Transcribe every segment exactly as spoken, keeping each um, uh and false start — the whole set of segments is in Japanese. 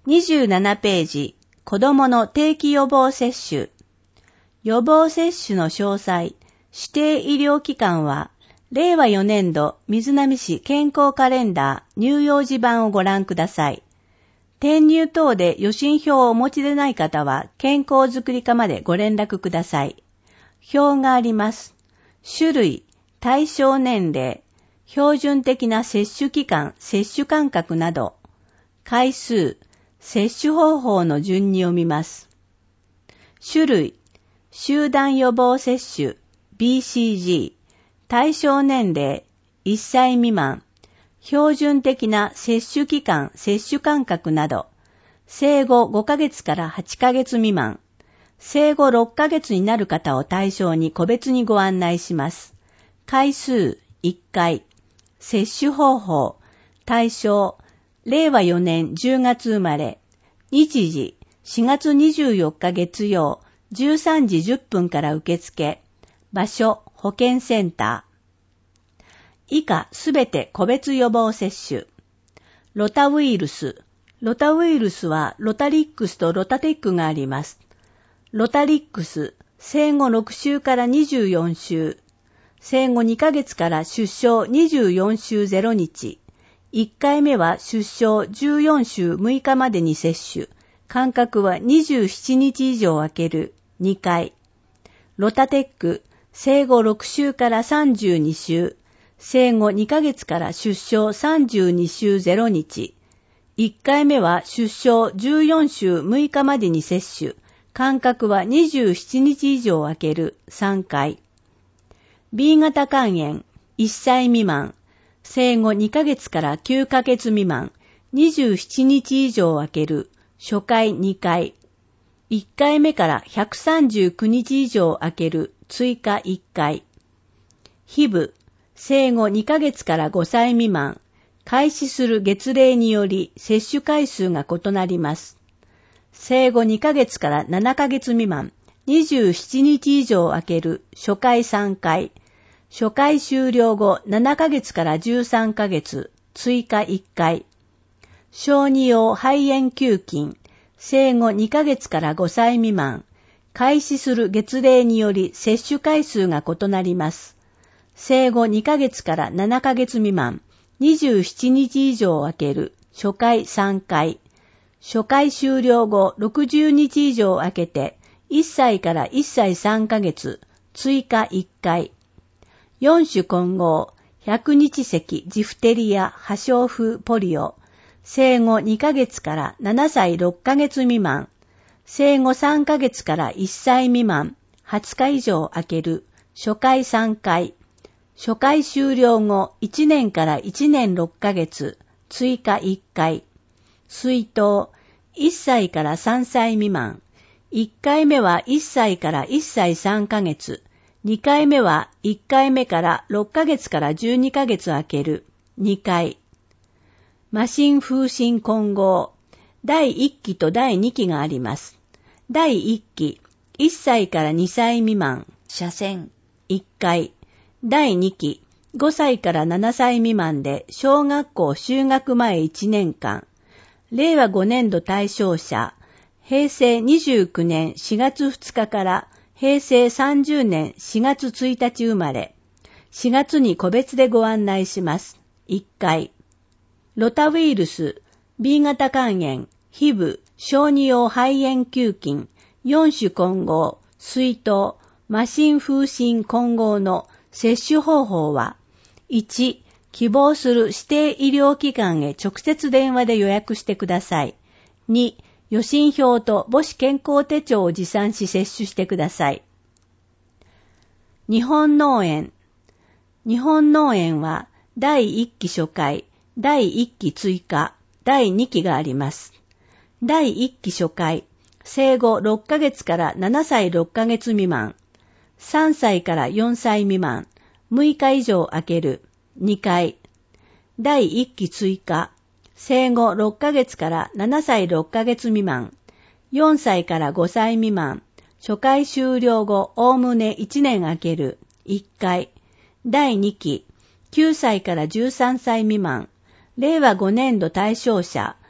にじゅうななページ、子どもの定期予防接種。予防接種の詳細、指定医療機関は、れいわよねんど瑞浪市健康カレンダー乳幼児版をご覧ください。転入等で予診票をお持ちでない方は、健康づくり課までご連絡ください。表があります。種類、対象年齢、標準的な接種期間、接種間隔など、回数、接種方法の順に読みます。種類、集団予防接種、ビーシージー、対象年齢、いっさい未満、標準的な接種期間、接種間隔など、生後ごかげつからはちかげつ未満、生後ろっかげつになる方を対象に個別にご案内します。回数、いっかい、接種方法、対象、れいわよねんじゅうがつ生まれ、日時、しがつにじゅうよっか月曜、じゅうさんじじゅっぷんから受付、場所、保健センター。以下すべて個別予防接種。ロタウイルス。ロタウイルスはロタリックスとロタテックがあります。ロタリックス、生後ろくしゅうからにじゅうよんしゅう。生後にかげつから出生にじゅうよんしゅうぜろにち。いっかいめは出生じゅうよんしゅうむいかまでに接種。間隔はにじゅうしちにち以上空ける。にかい。ロタテック、生後ろくしゅうからさんじゅうにしゅう。生後にかげつから出生さんじゅうにしゅうぜろにち。いっかいめは出生じゅうよんしゅうむいかまでに接種。間隔はにじゅうしちにち以上空ける。さんかい。ビー 型肝炎、いっさい未満。生後にかげつからきゅうかげつ未満。にじゅうしちにち以上空ける。初回にかい。いっかいめからひゃくさんじゅうくにち以上空ける。追加いっかい。ヒブ、生後にかげつからごさい未満。開始する月齢により接種回数が異なります。生後にかげつからななかげつ未満。にじゅうしちにち以上空ける。初回さんかい。初回終了後ななかげつからじゅうさんかげつ。追加いっかい。小児用肺炎球菌。生後にかげつからごさい未満。開始する月齢により接種回数が異なります。生後にかげつからななかげつ未満。にじゅうしちにち以上空ける。初回さんかい。初回終了後ろくじゅうにち以上空けて、いっさいからいっさいさんかげつ。追加いっかい。よん種混合。百日咳、ジフテリア、破傷風、ポリオ。生後にかげつからななさいろっかげつ未満。生後さんかげつからいっさい未満。はつか以上空ける。初回さんかい。初回終了後いちねんからいちねんろっかげつ。追加いっかい。水筒。いっさいからさんさい未満。いっかいめはいっさいからいっさいさんかげつ。にかいめはいっかいめからろっかげつからじゅうにかげつ空ける。にかい。麻疹風疹混合。だいいっきとだいにきがあります。だいいっき、いっさいからにさい未満、射線、いっかい。だいにき、ごさいからななさい未満で小学校就学前いちねんかん。れいわごねんど対象者、へいせいにじゅうきゅうねんしがつふつかからへいせいさんじゅうねんしがつついたち生まれ。しがつに個別でご案内します。いっかい。ロタウイルス、ビー 型肝炎、ヒブ、小児用肺炎球菌、よん種混合、水筒、麻疹風疹混合の接種方法は、いち、希望する指定医療機関へ直接電話で予約してください。に、予診票と母子健康手帳を持参し接種してください。日本脳炎。日本脳炎はだいいっき初回、だいいっき追加、だいにきがあります。だいいっき初回、生後ろっかげつからななさいろっかげつ未満、さんさいからよんさい未満、むいか以上空ける。にかい。だいいっき追加、生後ろっかげつからななさいろっかげつ未満、よんさいからごさい未満、初回終了後おおむねいちねん空ける。いっかい。だいにき、きゅうさいからじゅうさんさい未満、れいわごねんど対象者、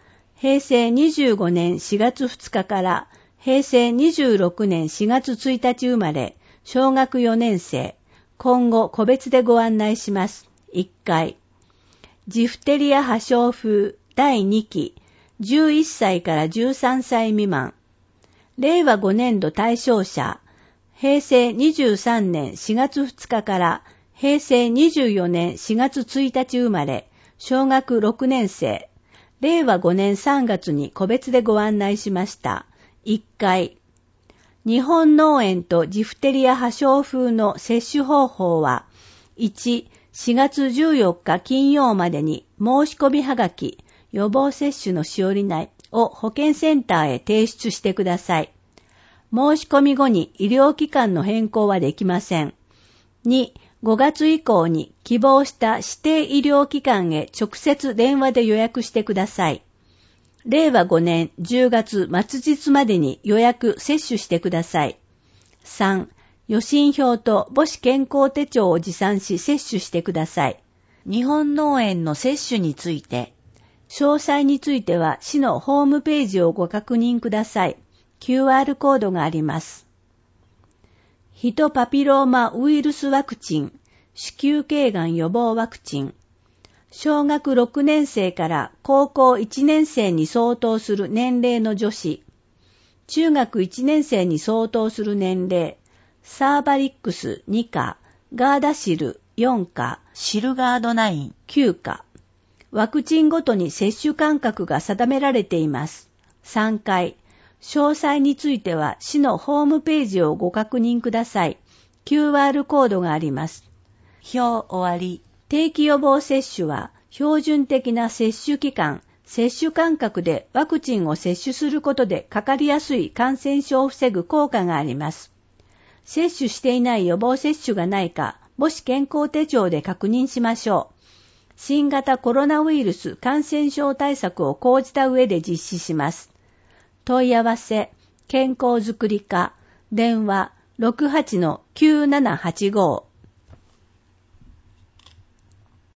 へいせいにじゅうごねんしがつふつかからへいせいにじゅうろくねんしがつついたち生まれ、小学よねんせい、今後個別でご案内します。いっかい。ジフテリア破傷風だいにき、じゅういっさいからじゅうさんさい未満。れいわごねんど対象者、へいせいにじゅうさんねんしがつふつかからへいせいにじゅうよねんしがつついたち生まれ、小学ろくねんせい、れいわごねんさんがつに個別でご案内しました。いっかい。日本脳炎とジフテリア破傷風の接種方法は、いち、しがつじゅうよっか金曜までに申し込みはがき、予防接種のしおり内を保健センターへ提出してください。申し込み後に医療機関の変更はできません。に、ごがつ以降に希望した指定医療機関へ直接電話で予約してください。れいわごねんじゅうがつ末日までに予約接種してください。さん、予診票と母子健康手帳を持参し接種してください。日本脳炎の接種について、詳細については市のホームページをご確認ください。キューアール コードがあります。ヒトパピローマウイルスワクチン、子宮頸がん予防ワクチン。小学ろくねんせいから高校いちねんせいに相当する年齢の女子、中学いちねんせいに相当する年齢、サーバリックスにか、ガーダシルよんか、シルガードナインきゅうか。ワクチンごとに接種間隔が定められています。さんかい。詳細については市のホームページをご確認ください。キューアール コードがあります。表終わり。定期予防接種は標準的な接種期間、接種間隔でワクチンを接種することでかかりやすい感染症を防ぐ効果があります。接種していない予防接種がないか、母子健康手帳で確認しましょう。新型コロナウイルス感染症対策を講じた上で実施します。問い合わせ、健康づくり課、電話 ろくはちのきゅうななはちご